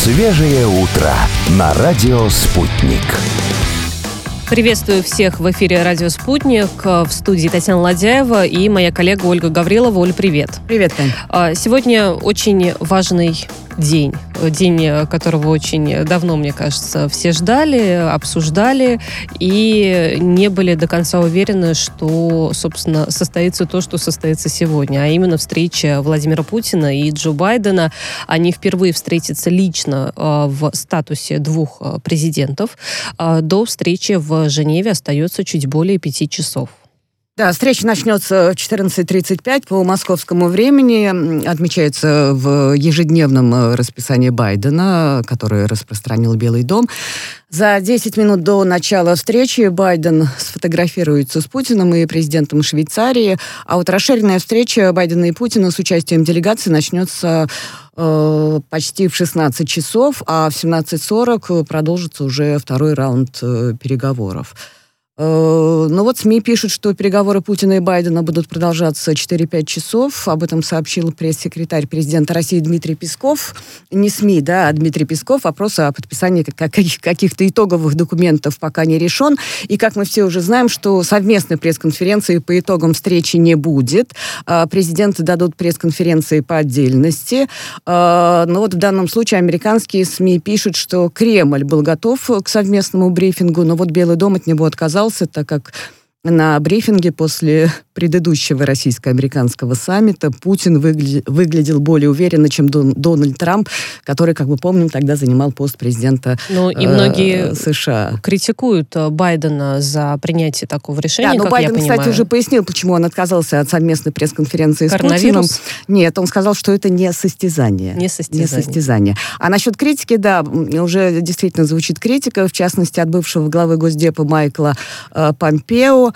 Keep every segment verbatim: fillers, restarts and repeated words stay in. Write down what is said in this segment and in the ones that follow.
Свежее утро на радио «Спутник». Приветствую всех в эфире «Радио Спутник». В студии Татьяна Ладяева и моя коллега Ольга Гаврилова. Оль, привет. Привет, Тань. Сегодня очень важный день. День, которого очень давно, мне кажется, все ждали, обсуждали и не были до конца уверены, что, собственно, состоится то, что состоится сегодня. А именно встреча Владимира Путина и Джо Байдена. Они впервые встретятся лично в статусе двух президентов. До встречи в Женеве остается чуть более пяти часов. Да, встреча начнется в четырнадцать тридцать пять по московскому времени. Отмечается в ежедневном расписании Байдена, которое распространил Белый дом. За десять минут до начала встречи Байден сфотографируется с Путиным и президентом Швейцарии. А вот расширенная встреча Байдена и Путина с участием делегации начнется э, почти в шестнадцать часов, а в семнадцать сорок продолжится уже второй раунд э, переговоров. Ну вот СМИ пишут, что переговоры Путина и Байдена будут продолжаться четыре-пять часов. Об этом сообщил пресс-секретарь президента России Дмитрий Песков. Не СМИ, да, а Дмитрий Песков. Вопрос о подписании каких-то итоговых документов пока не решен. И, как мы все уже знаем, что совместной пресс-конференции по итогам встречи не будет. Президенты дадут пресс-конференции по отдельности. Но вот в данном случае американские СМИ пишут, что Кремль был готов к совместному брифингу, но вот Белый дом от него отказался, так как на брифинге после предыдущего российско-американского саммита Путин выгля- выглядел более уверенно, чем Дон- Дональд Трамп, который, как мы помним, тогда занимал пост президента ну, и э- многие США. Критикуют Байдена за принятие такого решения, да, но как Байден, я понимаю. кстати, уже пояснил, почему он отказался от совместной пресс-конференции с Путиным. Нет, он сказал, что это не состязание. Не состязание. Не состязание. А насчет критики, да, уже действительно звучит критика, в частности, от бывшего главы Госдепа Майкла э, Помпео.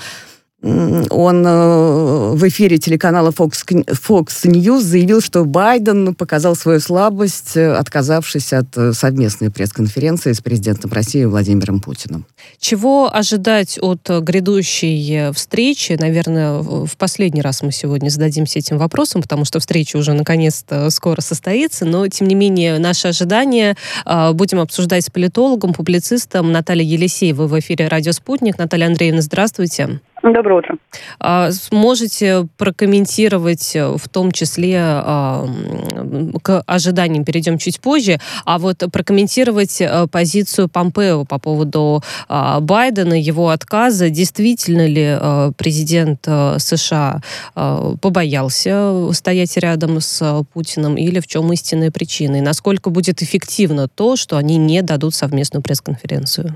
Он э, в эфире телеканала Fox, Fox News заявил, что Байден показал свою слабость, отказавшись от совместной пресс-конференции с президентом России Владимиром Путиным. Чего ожидать от грядущей встречи? Наверное, в последний раз мы сегодня зададимся этим вопросом, потому что встреча уже наконец-то скоро состоится, но, тем не менее, наши ожидания э, будем обсуждать с политологом, публицистом Натальей Елисеевой в эфире «Радио Спутник». Наталья Андреевна, здравствуйте. Доброе утро. Сможете прокомментировать, в том числе к ожиданиям перейдем чуть позже, а вот прокомментировать позицию Помпео по поводу Байдена, его отказа. Действительно ли президент США побоялся стоять рядом с Путиным или в чем истинная причина? И насколько будет эффективно то, что они не дадут совместную пресс-конференцию?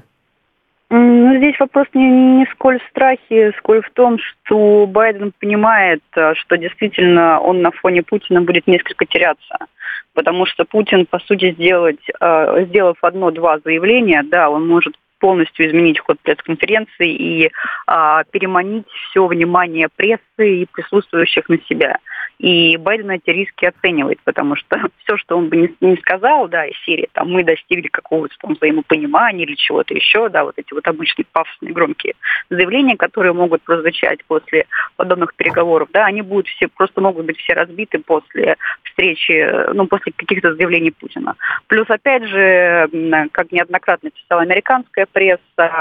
Ну, здесь вопрос не, не сколь в страхе, сколь в том, что Байден понимает, что действительно он на фоне Путина будет несколько теряться. Потому что Путин, по сути, сделать, сделав одно-два заявления, да, он может полностью изменить ход пресс-конференции и а, переманить все внимание прессы и присутствующих на себя. И Байден эти риски оценивает, потому что все, что он бы не, не сказал, да, из серии, там, мы достигли какого-то там взаимопонимания или чего-то еще, да, вот эти вот обычные пафосные громкие заявления, которые могут прозвучать после подобных переговоров, да, они будут все, просто могут быть все разбиты после встречи, ну, после каких-то заявлений Путина. Плюс, опять же, как неоднократно писала американская пресса,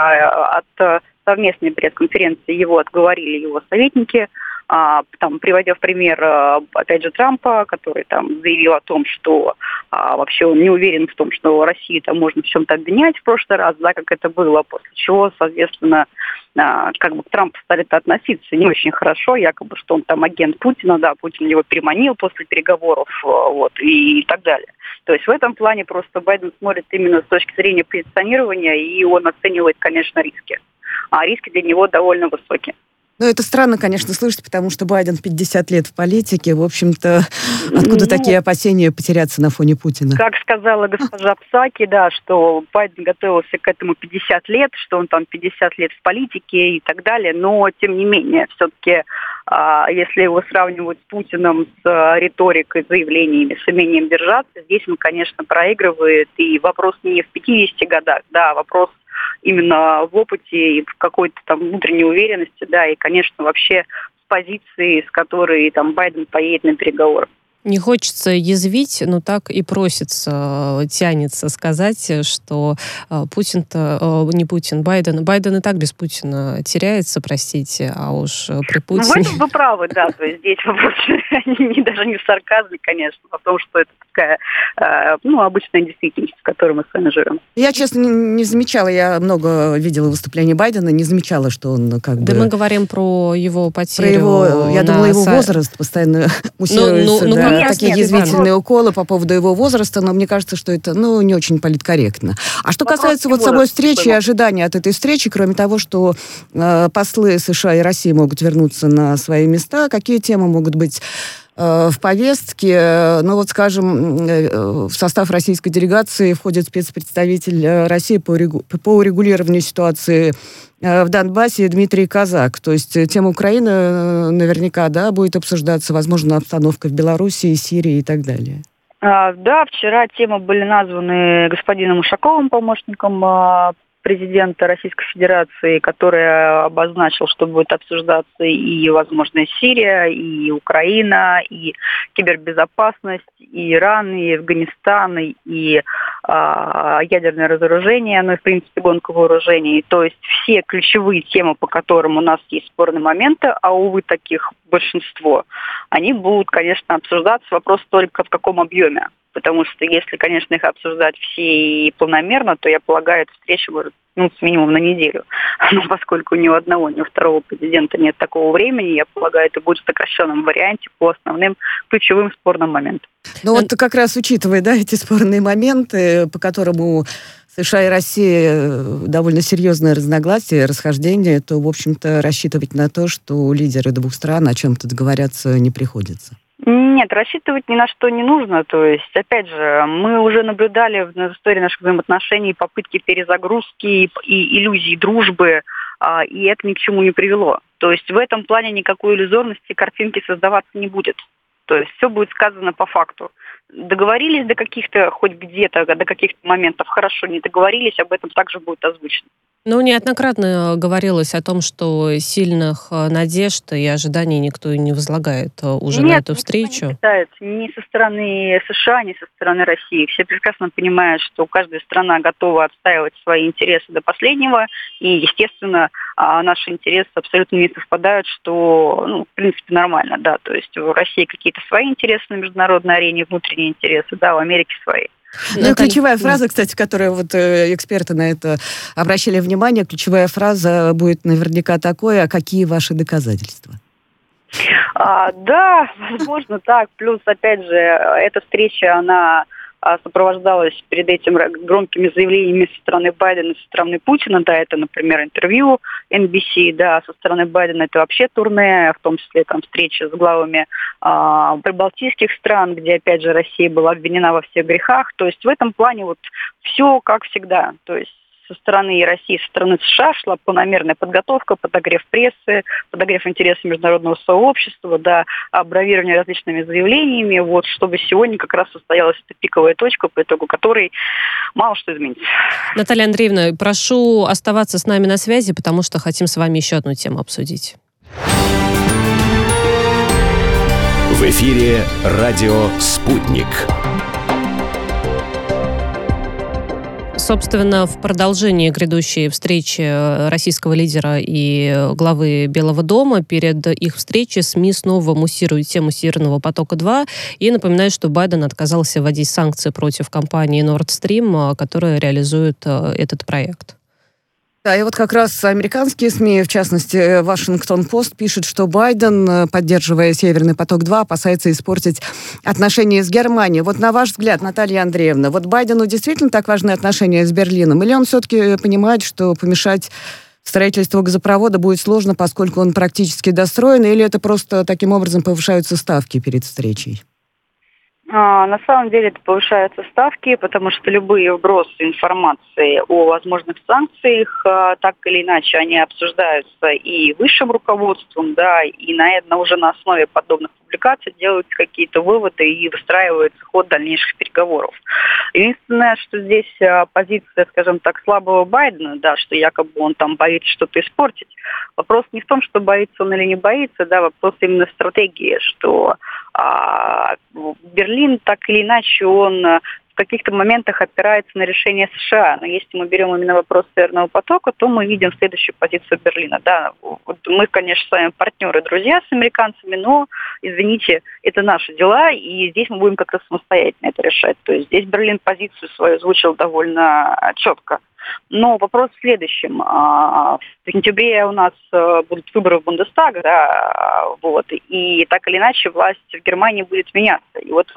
от совместной пресс-конференции его отговорили его советники, а, там, приводя в пример, опять же, Трампа, который там заявил о том, что а, вообще он не уверен в том, что Россию там можно в чем-то обвинять в прошлый раз, да, как это было, после чего, соответственно, а, как бы к Трампу стали относиться не очень хорошо, якобы, что он там агент Путина, да, Путин его переманил после переговоров, вот, и, и так далее. То есть в этом плане просто Байден смотрит именно с точки зрения позиционирования, и он оценивает, конечно, риски. А риски для него довольно высокие. Ну, это странно, конечно, слышать, потому что Байден пятьдесят лет в политике. В общем-то, откуда ну, такие опасения потеряться на фоне Путина? Как сказала госпожа Псаки, да, что Байден готовился к этому пятьдесят лет, что он там пятьдесят лет в политике и так далее. Но, тем не менее, все-таки, а, если его сравнивать с Путиным, с риторикой, заявлениями, с умением держаться, здесь он, конечно, проигрывает. И вопрос не в пятидесяти годах, да, вопрос именно в опыте и в какой-то там внутренней уверенности, да, и, конечно, вообще с позиции, с которой там Байден поедет на переговоры. Не хочется язвить, но так и просится, тянется сказать, что Путин-то, не Путин, Байден, Байден и так без Путина теряется, простите, а уж при Путине... Ну, в этом вы правы, да, то есть здесь вопрос не, даже не в сарказме, конечно, а в том, что это такая, ну, обычная действительность, в которой мы с вами живем. Я, честно, не замечала, я много видела выступлений Байдена, не замечала, что он как бы... Да мы говорим про его потерю. Про его, я думала, его са... возраст постоянно муссируется, ну, ну, да, нет, такие нет, язвительные нет. уколы по поводу его возраста, но мне кажется, что это, ну, не очень политкорректно. А что Вопрос касается вот самой встречи и ожидания от этой встречи, кроме того, что э, послы США и России могут вернуться на свои места, какие темы могут быть в повестке? Ну вот, скажем, в состав российской делегации входит спецпредставитель России по, регу... по урегулированию ситуации в Донбассе Дмитрий Казак. То есть тема Украины наверняка, да, будет обсуждаться, возможно, обстановка в Белоруссии, Сирии и так далее. Да, вчера темы были названы господином Ушаковым, помощником президента Российской Федерации, который обозначил, что будет обсуждаться и, возможно, Сирия, и Украина, и кибербезопасность, и Иран, и Афганистан, и а, ядерное разоружение, ну и, в принципе, гонка вооружений. То есть все ключевые темы, по которым у нас есть спорные моменты, а, увы, таких большинство, они будут, конечно, обсуждаться. Вопрос только в каком объеме. Потому что если, конечно, их обсуждать все и планомерно, то, я полагаю, эта встреча может, ну, минимум на неделю. Но поскольку ни у одного, ни у второго президента нет такого времени, я полагаю, это будет в сокращенном варианте по основным ключевым спорным моментам. Ну вот как раз учитывая, да, эти спорные моменты, по которому США и Россия довольно серьезное разногласие, расхождение, то, в общем-то, рассчитывать на то, что лидеры двух стран о чем-то договорятся, не приходится. Нет, рассчитывать ни на что не нужно. То есть, опять же, мы уже наблюдали в истории наших взаимоотношений попытки перезагрузки и, и иллюзий дружбы, а, и это ни к чему не привело. То есть в этом плане никакой иллюзорности картинки создаваться не будет. То есть все будет сказано по факту. Договорились до каких-то, хоть где-то, до каких-то моментов, хорошо, не договорились, об этом также будет озвучено. Ну, неоднократно говорилось о том, что сильных надежд и ожиданий никто и не возлагает уже Нет, на эту встречу. Нет, не пытается ни со стороны США, ни со стороны России. Все прекрасно понимают, что каждая страна готова отстаивать свои интересы до последнего, и, естественно, наши интересы абсолютно не совпадают, что, ну, в принципе, нормально, да. То есть в России какие-то свои интересы на международной арене, внутренние интересы, да, в Америке свои. Ну, и ключевая фраза, кстати, которую вот эксперты на это обращали внимание, ключевая фраза будет наверняка такой: а какие ваши доказательства? А, да, возможно, так. Плюс, опять же, эта встреча, она сопровождалась перед этим громкими заявлениями со стороны Байдена и со стороны Путина. Да, это, например, интервью эн би си, да, со стороны Байдена это вообще турне, в том числе там встреча с главами а, прибалтийских стран, где, опять же, Россия была обвинена во всех грехах. То есть в этом плане вот все как всегда. То есть со стороны России, со стороны США шла планомерная подготовка, подогрев прессы, подогрев интересов международного сообщества, да, бравирование различными заявлениями, вот, чтобы сегодня как раз состоялась эта пиковая точка, по итогу которой мало что изменится. Наталья Андреевна, прошу оставаться с нами на связи, потому что хотим с вами еще одну тему обсудить. В эфире радио «Спутник». Собственно, в продолжении грядущей встречи российского лидера и главы Белого дома, перед их встречей СМИ снова муссируют тему Северного потока-два и напоминают, что Байден отказался вводить санкции против компании Nord Stream, которая реализует этот проект. Да, и вот как раз американские СМИ, в частности, Вашингтон-Пост, пишет, что Байден, поддерживая Северный поток-два, опасается испортить отношения с Германией. Вот на ваш взгляд, Наталья Андреевна, вот Байдену действительно так важны отношения с Берлином? Или он все-таки понимает, что помешать строительству газопровода будет сложно, поскольку он практически достроен, или это просто таким образом повышаются ставки перед встречей? А, на самом деле это повышаются ставки, потому что любые вбросы информации о возможных санкциях, а, так или иначе, они обсуждаются и высшим руководством, да, и на, на уже на основе подобных публикаций делаются какие-то выводы и выстраивается ход дальнейших переговоров. Единственное, что здесь а, позиция, скажем так, слабого Байдена, да, что якобы он там боится что-то испортить. Вопрос не в том, что боится он или не боится, да, вопрос именно в стратегии, что А Берлин, так или иначе, он в каких-то моментах опирается на решение США. Но если мы берем именно вопрос Северного потока, то мы видим следующую позицию Берлина. Да, вот мы, конечно, с вами партнеры, друзья с американцами, но, извините, это наши дела, и здесь мы будем как-то самостоятельно это решать. То есть здесь Берлин позицию свою озвучил довольно четко. Но вопрос в следующем. В сентябре у нас будут выборы в Бундестаг, да, вот, и так или иначе власть в Германии будет меняться. И вот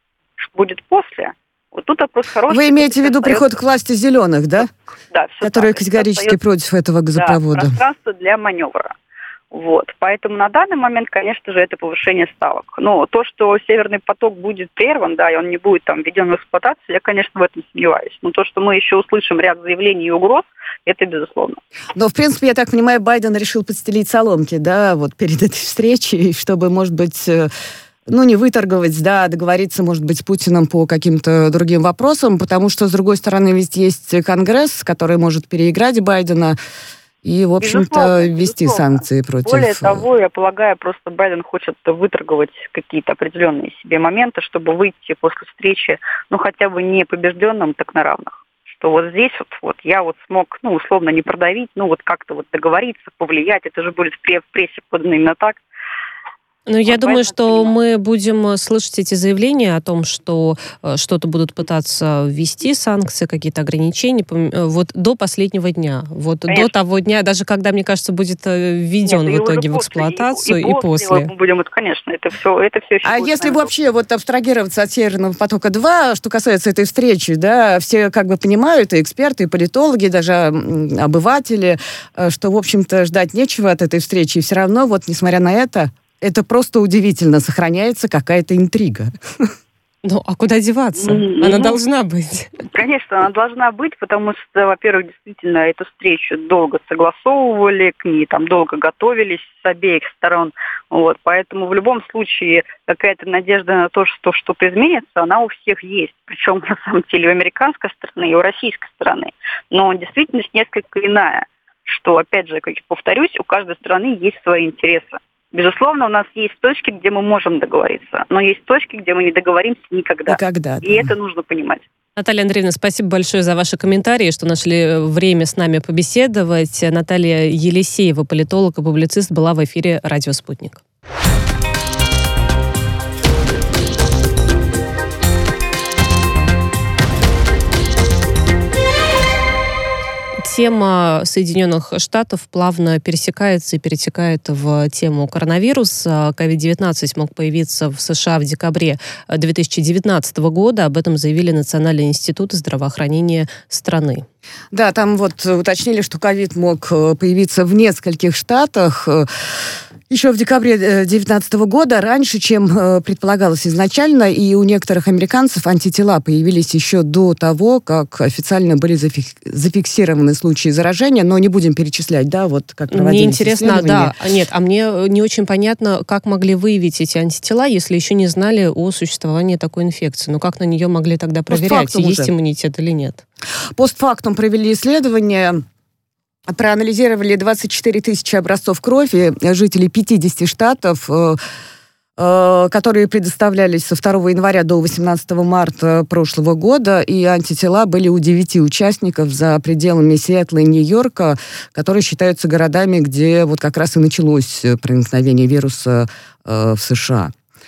будет после. Вот тут вопрос хороший. Вы имеете в виду остается... приход к власти зеленых, да? Да, все которые так. категорически против этого газопровода. Да, пространство для маневра. Вот. Поэтому на данный момент, конечно же, это повышение ставок. Но то, что Северный поток будет прерван, да, и он не будет там введен в эксплуатацию, я, конечно, в этом сомневаюсь. Но то, что мы еще услышим ряд заявлений и угроз, это безусловно. Но, в принципе, я так понимаю, Байден решил подстелить соломки, да, вот перед этой встречей, чтобы, может быть... ну, не выторговать, да, договориться, может быть, с Путиным по каким-то другим вопросам, потому что, с другой стороны, ведь есть Конгресс, который может переиграть Байдена и, в общем-то, безусловно, ввести безусловно. санкции против... Более того, я полагаю, просто Байден хочет выторговать какие-то определенные себе моменты, чтобы выйти после встречи, ну, хотя бы не побежденным, так на равных. Что вот здесь вот, вот я вот смог, ну, условно, не продавить, ну, вот как-то вот договориться, повлиять, это же будет в прессе подано именно так. Ну, я думаю, что мы будем слышать эти заявления о том, что э, что-то будут пытаться ввести, санкции, какие-то ограничения, вот до последнего дня. Вот Конечно. До того дня, даже когда, мне кажется, будет введен Нет, в итоге в эксплуатацию, и, и, и после. после. Мы будем, конечно, это все, это все еще А будет, если наверное, вообще вот абстрагироваться от Северного потока-два, что касается этой встречи, да, все как бы понимают, и эксперты, и политологи, даже обыватели, что, в общем-то, ждать нечего от этой встречи, и все равно, вот, несмотря на это, это просто удивительно, сохраняется какая-то интрига. Ну, а куда деваться? Mm-hmm. Она должна быть. Конечно, она должна быть, потому что, во-первых, действительно, эту встречу долго согласовывали, к ней там долго готовились с обеих сторон. Вот, поэтому в любом случае какая-то надежда на то, что что-то изменится, она у всех есть. Причем, на самом деле, у американской стороны и у российской стороны. Но действительность несколько иная, что, опять же, как я повторюсь, у каждой страны есть свои интересы. Безусловно, у нас есть точки, где мы можем договориться, но есть точки, где мы не договоримся никогда. Никогда, и да. Это нужно понимать. Наталья Андреевна, спасибо большое за ваши комментарии, что нашли время с нами побеседовать. Наталья Елисеева, политолог и публицист, была в эфире «Радио Спутник». Тема Соединенных Штатов плавно пересекается и перетекает в тему коронавируса. ковид девятнадцать мог появиться в США в декабре две тысячи девятнадцатого года. Об этом заявили Национальный институт здравоохранения страны. Да, там вот уточнили, что ковид мог появиться в нескольких штатах еще в декабре две тысячи девятнадцатого года, раньше, чем предполагалось изначально, и у некоторых американцев антитела появились еще до того, как официально были зафик- зафиксированы случаи заражения, но не будем перечислять, да, вот как проводились Мне интересно, да, нет, а мне не очень понятно, как могли выявить эти антитела, если еще не знали о существовании такой инфекции. Ну, как на нее могли тогда проверять, есть уже. Иммунитет или нет? Постфактум провели исследования, проанализировали двадцать четыре тысячи образцов крови жителей пятидесяти штатов, которые предоставлялись со второго января до восемнадцатого марта прошлого года, и антитела были у девяти участников за пределами Сиэтла и Нью-Йорка, которые считаются городами, где вот как раз и началось проникновение вируса в США.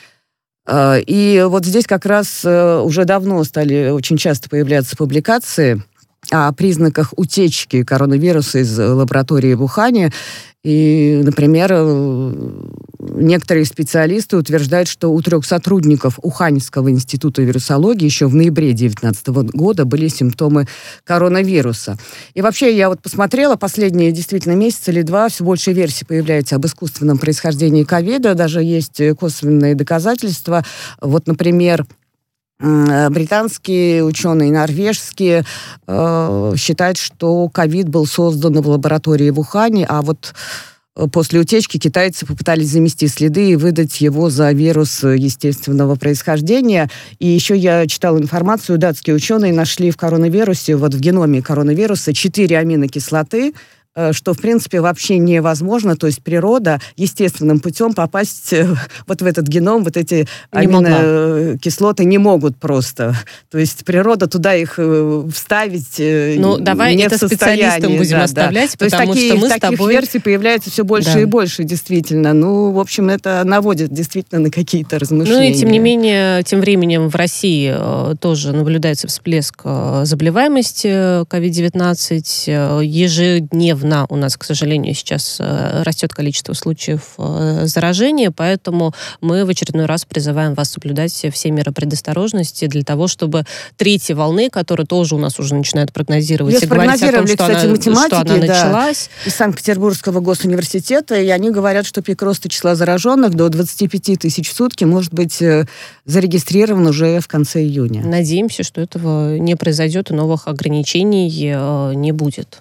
И вот здесь как раз уже давно стали очень часто появляться публикации о признаках утечки коронавируса из лаборатории в Ухане. И, например, некоторые специалисты утверждают, что у трех сотрудников Уханьского института вирусологии еще в ноябре две тысячи девятнадцатого года были симптомы коронавируса. И вообще, я вот посмотрела, последние действительно месяц или два все больше версий появляется об искусственном происхождении ковида. Даже есть косвенные доказательства. Вот, например, британские ученые, норвежские э, считают, что ковид был создан в лаборатории в Ухане, а вот после утечки китайцы попытались замести следы и выдать его за вирус естественного происхождения. И еще я читала информацию, датские ученые нашли в коронавирусе, вот в геноме коронавируса, четыре аминокислоты, что, в принципе, вообще невозможно, то есть природа естественным путем попасть вот в этот геном, вот эти не аминокислоты не могут просто. То есть природа туда их вставить ну, давай не это в состоянии. Специалистам будем да, оставлять, да. потому То есть что такие, мы с таких тобой... версий появляется все больше да. и больше, действительно. Ну, в общем, это наводит действительно на какие-то размышления. Ну и тем не менее, тем временем в России тоже наблюдается всплеск заболеваемости ковид девятнадцать. Ежедневно у нас, к сожалению, сейчас растет количество случаев заражения, поэтому мы в очередной раз призываем вас соблюдать все меры предосторожности для того, чтобы третьей волны, которая тоже у нас уже начинают прогнозировать, и говорить о том, что, кстати, она, что она началась. Да, из Санкт-Петербургского госуниверситета, и они говорят, что пик роста числа зараженных до двадцать пять тысяч в сутки может быть зарегистрирован уже в конце июня. Надеемся, что этого не произойдет и новых ограничений не будет.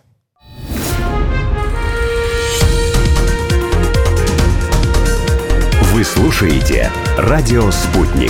Вы слушаете «Радио Спутник».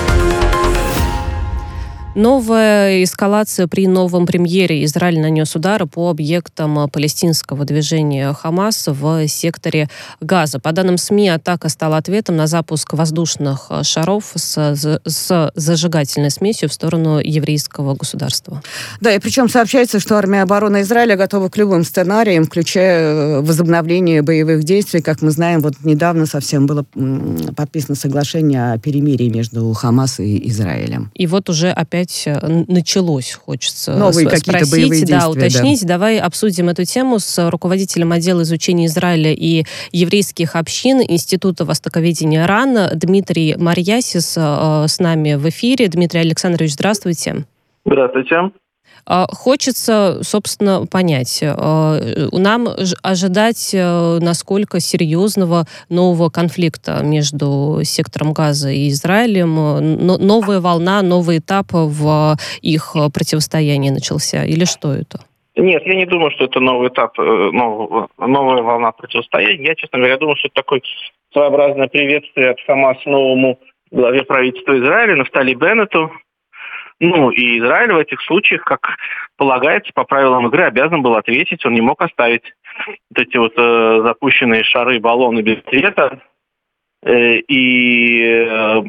Новая эскалация при новом премьере. Израиль нанес удары по объектам палестинского движения «Хамас» в секторе Газа. По данным СМИ, атака стала ответом на запуск воздушных шаров с, с зажигательной смесью в сторону еврейского государства. Да, и причем сообщается, что армия обороны Израиля готова к любым сценариям, включая возобновление боевых действий. Как мы знаем, вот недавно совсем было подписано соглашение о перемирии между «Хамас» и Израилем. И вот уже опять началось, хочется Новые спросить, какие-то боевые да, действия, уточнить. Да. Давай обсудим эту тему с руководителем отдела изучения Израиля и еврейских общин Института востоковедения РАН Дмитрий Марьясис с нами в эфире. Дмитрий Александрович, здравствуйте. Здравствуйте. Хочется, собственно, понять, нам ожидать, насколько серьезного нового конфликта между сектором Газа и Израилем, новая волна, новый этап в их противостоянии начался, или что это? Нет, я не думаю, что это новый этап, нового, новая волна противостояния. Я, честно говоря, думаю, что это такое своеобразное приветствие от Хамас новому главе правительства Израиля Нафтали Беннету. Ну, и Израиль в этих случаях, как полагается, по правилам игры, обязан был ответить. Он не мог оставить вот эти вот э, запущенные шары, баллоны без цвета. Э, и э,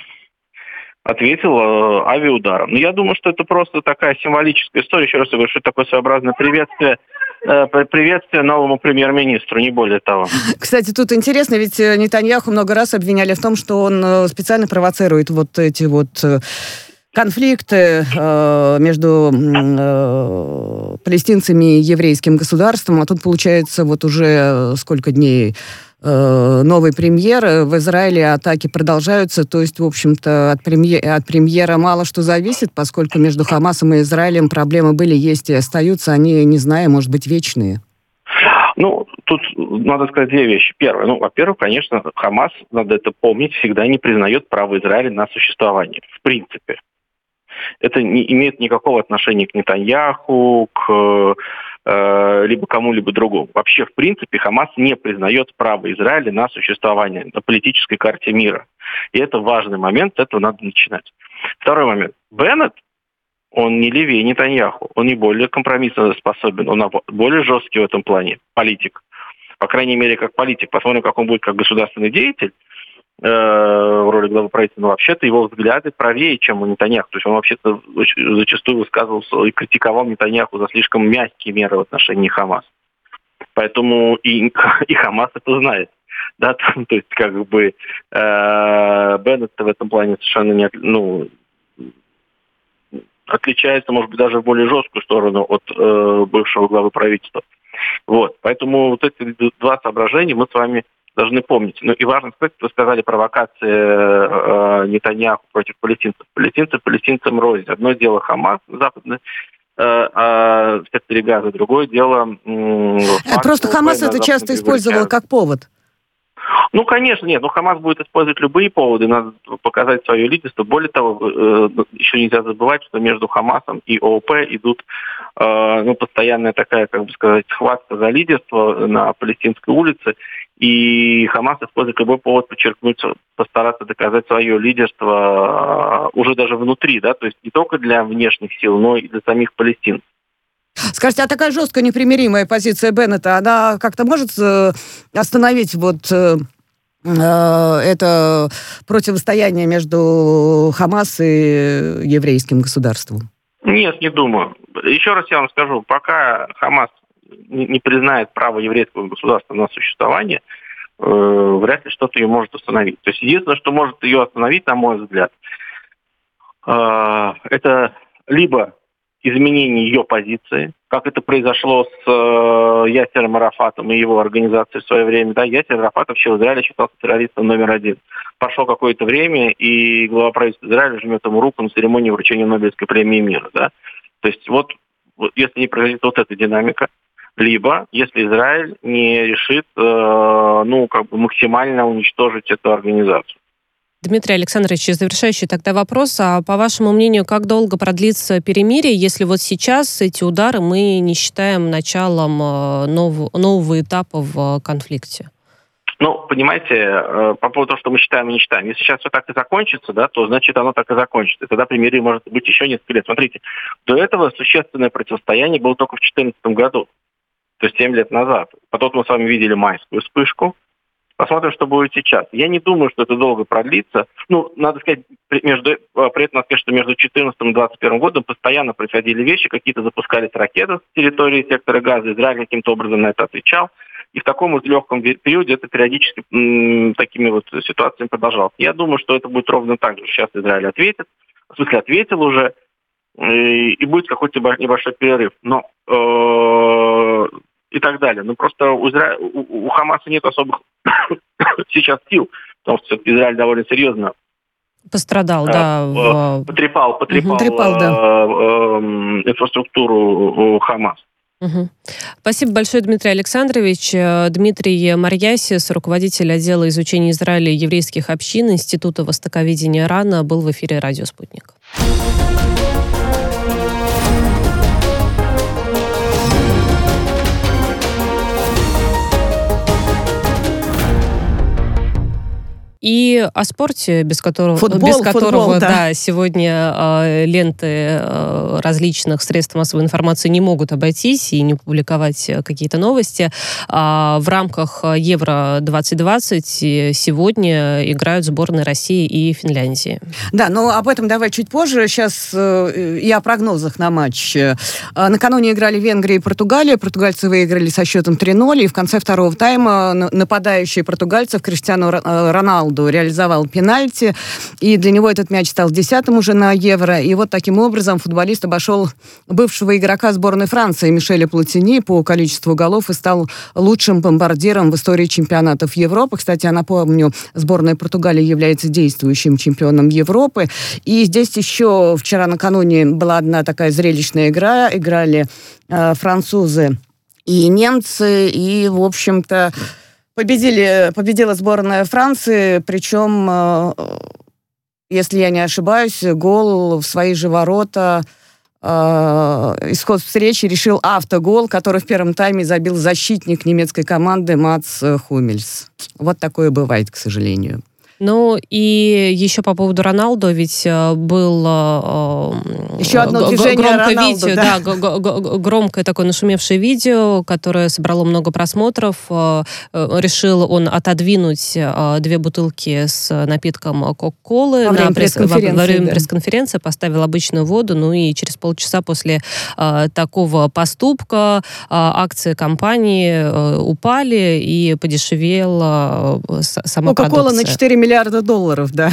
ответил э, авиаударом. Но я думаю, что это просто такая символическая история. Еще раз я говорю, что это такое своеобразное приветствие э, приветствие новому премьер-министру, не более того. Кстати, тут интересно, ведь Нетаньяху много раз обвиняли в том, что он специально провоцирует вот эти вот... конфликты э, между э, палестинцами и еврейским государством. А тут, получается, вот уже сколько дней э, новый премьер. В Израиле атаки продолжаются. То есть, в общем-то, от, премьер, от премьера мало что зависит, поскольку между Хамасом и Израилем проблемы были, есть и остаются. Они, не знаю, может быть, вечные. Ну, тут надо сказать две вещи. Первое, ну, во-первых, конечно, Хамас, надо это помнить, всегда не признает право Израиля на существование. В принципе. Это не имеет никакого отношения к Нетаньяху, к э, либо кому-либо другому. Вообще, в принципе, Хамас не признает право Израиля на существование на политической карте мира. И это важный момент, с этого надо начинать. Второй момент. Беннет, он не левее Нетаньяху, он не более компромиссно способен, он более жесткий в этом плане, политик. По крайней мере, как политик. Посмотрим, как он будет как государственный деятель в роли главы правительства, но вообще-то его взгляды правее, чем у Нетаньяху. То есть он вообще-то зачастую высказывался и критиковал Нетаньяху за слишком мягкие меры в отношении Хамас. Поэтому и, и Хамас это знает. Да? То есть как бы э, Беннет в этом плане совершенно не, ну, отличается, может быть, даже в более жесткую сторону от э, бывшего главы правительства. Вот. Поэтому вот эти два соображения мы с вами должны помнить. Ну и важно сказать, вы сказали, провокация э, Нетаньяху против палестинцев. Палестинцы палестинцам рознь. Одно дело Хамас, западный, э, а в секторе Газа, другое дело... Э, Просто Хамас это часто использовал как повод. Ну, конечно, нет. Ну, Хамас будет использовать любые поводы, надо показать свое лидерство. Более того, э, еще нельзя забывать, что между Хамасом и ООП идут э, ну, постоянная такая, как бы сказать, схватка за лидерство на палестинской улице. И Хамас использует любой повод подчеркнуть, постараться доказать свое лидерство уже даже внутри, да, то есть не только для внешних сил, но и для самих палестинцев. Скажите, а такая жесткая непримиримая позиция Беннета, она как-то может остановить вот это противостояние между Хамас и еврейским государством? Нет, не думаю. Еще раз я вам скажу, пока Хамас не признает право еврейского государства на существование, э, вряд ли что-то ее может остановить. То есть единственное, что может ее остановить, на мой взгляд, э, это либо изменение ее позиции, как это произошло с э, Ясером Арафатом и его организацией в свое время. Да, Ясер Арафат вообще в Израиле считался террористом номер один. Прошло какое-то время, и глава правительства Израиля жмет ему руку на церемонии вручения Нобелевской премии мира. Да? То есть вот, вот если не произойдет вот эта динамика, либо если Израиль не решит э, ну, как бы максимально уничтожить эту организацию. Дмитрий Александрович, завершающий тогда вопрос. А по вашему мнению, как долго продлится перемирие, если вот сейчас эти удары мы не считаем началом нового, нового этапа в конфликте? Ну, понимаете, по поводу того, что мы считаем и не считаем. Если сейчас все так и закончится, да, то значит оно так и закончится. И тогда перемирие может быть еще несколько лет. Смотрите, до этого существенное противостояние было только в две тысячи четырнадцатом году, то есть семь лет назад. Потом мы с вами видели майскую вспышку. Посмотрим, что будет сейчас. Я не думаю, что это долго продлится. Ну, надо сказать, между, при этом надо сказать, что между две тысячи четырнадцатым и две тысячи двадцать первым годом постоянно происходили вещи, какие-то запускались ракеты с территории сектора Газа, Израиль каким-то образом на это отвечал. И в таком вот легком периоде это периодически м, такими вот ситуациями продолжалось. Я думаю, что это будет ровно так же. Сейчас Израиль ответит, в смысле ответил уже, и, и будет какой-то небольшой перерыв. Но э, и так далее. Ну, просто у, Изра... у, у Хамаса нет особых сейчас сил, потому что Израиль довольно серьезно пострадал, э, да. В... Потрепал, потрепал, потрепал да. э, э, инфраструктуру Хамас. Угу. Спасибо большое, Дмитрий Александрович. Дмитрий Марьясис, руководитель отдела изучения Израиля и еврейских общин Института востоковедения РАНа, был в эфире «Радио Спутник». И о спорте, без которого, футбол, без которого футбол, да. Да, сегодня э, ленты э, различных средств массовой информации не могут обойтись и не публиковать какие-то новости. А в рамках Евро двадцать двадцать сегодня играют сборные России и Финляндии. Да, но об этом давай чуть позже. Сейчас э, и о прогнозах на матч. Э, накануне играли Венгрия и Португалия. Португальцы выиграли со счетом три ноль. И в конце второго тайма нападающий португальцев Криштиану Роналду реализовал пенальти, и для него этот мяч стал десятым уже на Евро. И вот таким образом футболист обошел бывшего игрока сборной Франции Мишеля Платини по количеству голов и стал лучшим бомбардиром в истории чемпионатов Европы. Кстати, я напомню, сборная Португалии является действующим чемпионом Европы. И здесь еще вчера накануне была одна такая зрелищная игра. Играли э, французы и немцы, и, в общем-то, Победили, победила сборная Франции, причем, если я не ошибаюсь, гол в свои же ворота, э, исход встречи решил автогол, который в первом тайме забил защитник немецкой команды Мац Хумельс. Вот такое бывает, к сожалению. Ну, и еще по поводу Роналдо, ведь был еще одно движение громкое Роналду, видео, да, да, громкое такое нашумевшее видео, которое собрало много просмотров. Решил он отодвинуть две бутылки с напитком Кока-Колы во время на пресс-конференции, во время да. пресс-конференции, поставил обычную воду, ну и через полчаса после такого поступка акции компании упали и подешевела сама Кока-Кола продукция. на четыре миллиарда долларов, да.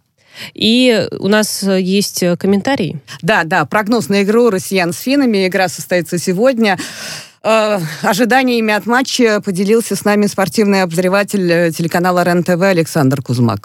И у нас есть комментарий. Да, да, прогноз на игру россиян с финнами. Игра состоится сегодня. Э, ожиданиями от матча поделился с нами спортивный обозреватель телеканала РЕН-ТВ Александр Кузмак.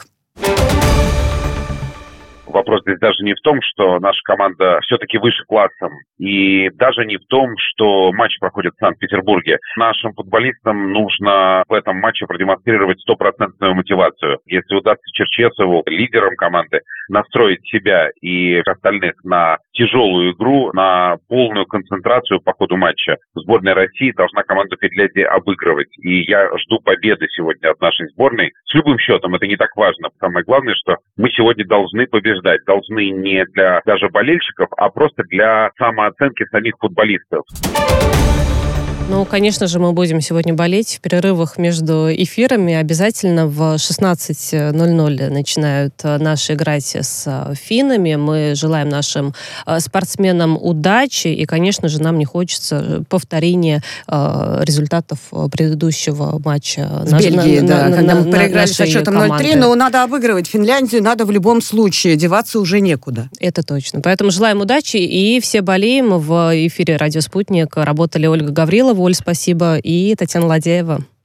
Вопрос здесь даже не в том, что наша команда все-таки выше классом, и даже не в том, что матч проходит в Санкт-Петербурге. Нашим футболистам нужно в этом матче продемонстрировать стопроцентную мотивацию. Если удастся Черчесову, лидером команды, настроить себя и остальных на тяжелую игру, на полную концентрацию по ходу матча, сборная России должна команду Финляндии обыгрывать. И я жду победы сегодня от нашей сборной. С любым счетом это не так важно. Самое главное, что мы сегодня должны побеждать. наблюдать должны не для даже болельщиков, а просто для самооценки самих футболистов. Ну, конечно же, мы будем сегодня болеть в перерывах между эфирами. Обязательно в шестнадцать ноль ноль начинают наши играть с финнами. Мы желаем нашим спортсменам удачи. И, конечно же, нам не хочется повторения результатов предыдущего матча. С Бельгией, на, да, на, когда на, мы проиграли со счетом ноль три. Но надо обыгрывать Финляндию, надо в любом случае. Деваться уже некуда. Это точно. Поэтому желаем удачи. И все болеем. В эфире «Радио Спутник» работали Ольга Гаврилова. Оль, спасибо. И Татьяна Ладяева.